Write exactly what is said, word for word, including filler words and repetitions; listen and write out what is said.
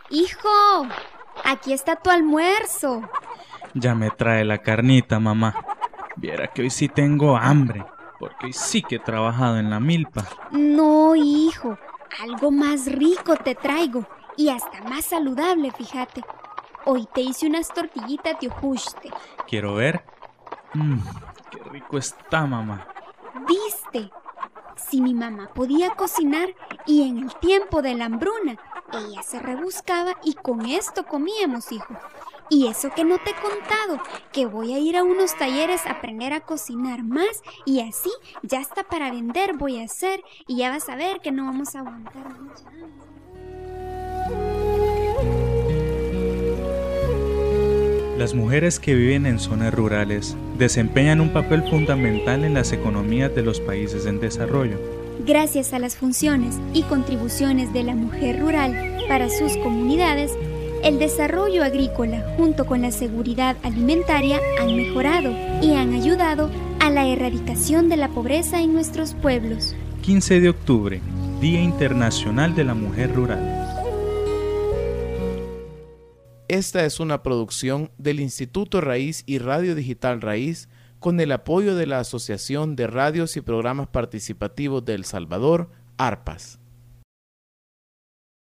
Hijo, aquí está tu almuerzo. Ya me trae la carnita, mamá. Viera que hoy sí tengo hambre, porque hoy sí que he trabajado en la milpa. No, hijo, algo más rico te traigo y hasta más saludable, fíjate. Hoy te hice unas tortillitas de ojuste. Quiero ver. Mmm, qué rico está, mamá. ¿Viste? Si mi mamá podía cocinar y en el tiempo de la hambruna, ella se rebuscaba y con esto comíamos, hijo. Y eso que no te he contado, que voy a ir a unos talleres a aprender a cocinar más y así ya hasta para vender voy a hacer y ya vas a ver que no vamos a aguantar mucho. Las mujeres que viven en zonas rurales desempeñan un papel fundamental en las economías de los países en desarrollo. Gracias a las funciones y contribuciones de la mujer rural para sus comunidades, el desarrollo agrícola junto con la seguridad alimentaria han mejorado y han ayudado a la erradicación de la pobreza en nuestros pueblos. quince de octubre, Día Internacional de la Mujer Rural. Esta es una producción del Instituto Raíz y Radio Digital Raíz con el apoyo de la Asociación de Radios y Programas Participativos de El Salvador, ARPAS.